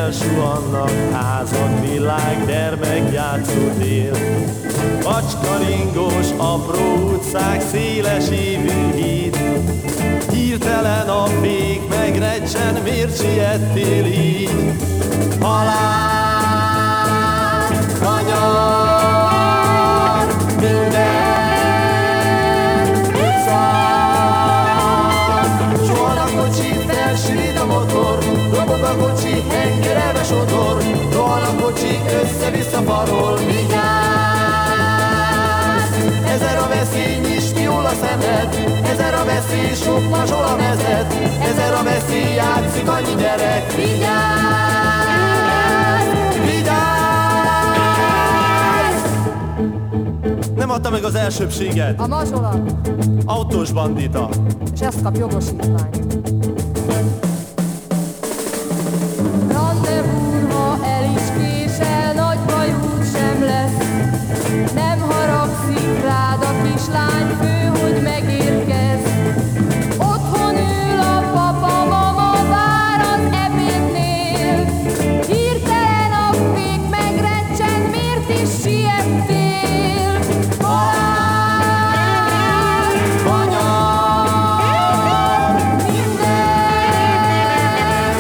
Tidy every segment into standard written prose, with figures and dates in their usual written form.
éjjel suhannak házak, világ, gyermek játszótér. Macskaringós, apró utcák, széles ívű híd. Hirtelen a fék megrecsen, miért siettél így? Halál, kanyar, minden utcán. Suhan a kocsi, felsülít a motor, robog a kocsi, hengerelve sodor. Rohan a kocsi, össze-vissza farol, vigyázz! Ezer a veszély, nyisd jól a szemed, ezer a veszély, sok mazsol a mezed, ezer a veszély, játszik annyi gyerek, vigyázz! Vigyázz! Nem adta meg az elsőbséget. A mazsola. Autós bandita. És ezt kap jogosítványt. Rendezvúr, ha el is késel, nagy bajú sem lesz. Nem haragszik rád a kislány, fő, hogy megérkezz. Otthon ül a papa, mama, vár az ebédnél. Hirtelen a fék megrecsen, miért is siettél? Halál, kanyar, minden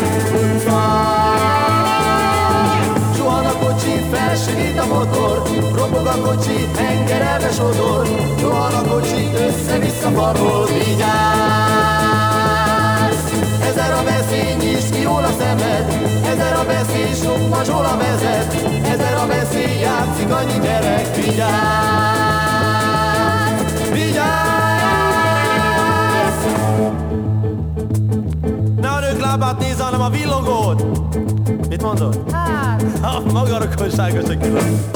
utcán. Suhan a kocsi, felsülít a motor, robog a kocsi, hengerelve sodor. Rohan a kocsi, össze-vissza farol, vigyázz! Ezer a veszély, nyisd ki jól a szemed, ezer a veszély, sok mazsola vezet, ezer a veszély, játszik annyi gyerek, vigyázz! Vigyázz! Ne a nők lábát nézz, hanem a villogót! Mit mondod? Hát, Maga rokonságos a külön.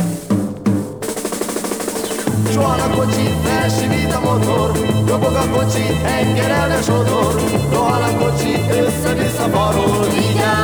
Suhan a kocsi, felsivít a motor, robog a kocsi, hengerelve sodor. Rohan a kocsi, össze-vissza farol, vigyázz!